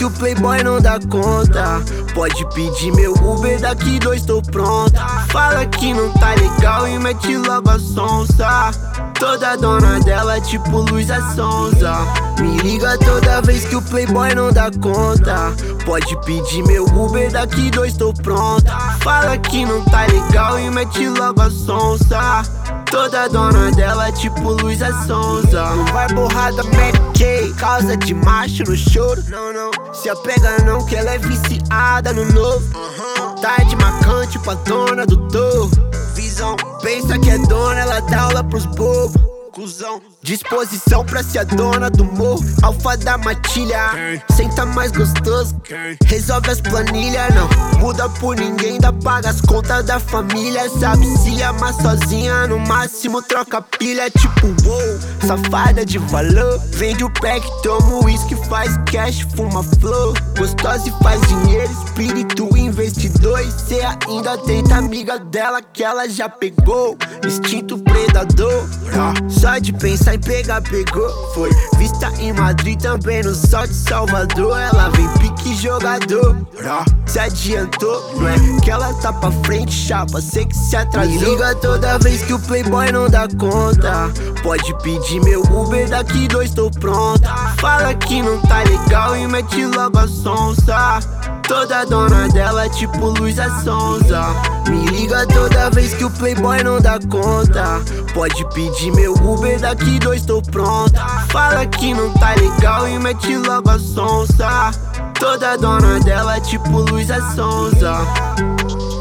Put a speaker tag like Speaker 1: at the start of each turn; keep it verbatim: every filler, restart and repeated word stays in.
Speaker 1: que o playboy não dá conta. Pode pedir meu Uber, daqui dois tô pronta. Fala que não tá legal e mete logo a sonsa. Toda dona dela tipo Luísa Sonza. Me liga toda vez que o playboy não dá conta. Pode pedir meu Uber, daqui dois tô pronta. Fala que não tá legal e mete logo a sonsa. Toda dona dela tipo Luísa Sonza. Não vai borrada Mary Kay, causa de macho no choro. Não, não, se apega não que ela é viciada no novo. Tá de macante pra dona do touro. Visão, pensa que é dona, ela dá aula pros bobos. Cusão, disposição pra ser a dona do morro. Alfa da matilha, senta mais gostoso. Resolve as planilhas, não muda por ninguém. Dá paga as contas da família. Sabe se amar sozinha, no máximo troca pilha. Tipo wow, safada de valor. Vende o pack, toma o uísque, faz cash, fuma flor. Gostosa e faz dinheiro, espírito investidor. E cê ainda tenta amiga dela que ela já pegou. Instinto predador, só de pensar em pegar, pegou. Foi vista em Madrid, também no sol de Salvador. Ela vem pique jogador, se adiantou, não é que ela tá pra frente, chapa, sei que se atrasou. Me liga toda vez que o playboy não dá conta. Pode pedir meu Uber, daqui dois tô pronta. Fala que não tá legal e mete logo a sonsa. Toda dona dela tipo Luísa Sonza. Me liga toda vez que o playboy não dá conta. Pode pedir meu Uber, daqui dois tô pronta. Fala que não tá legal e mete logo a sonsa. Toda dona dela tipo Luísa Sonza.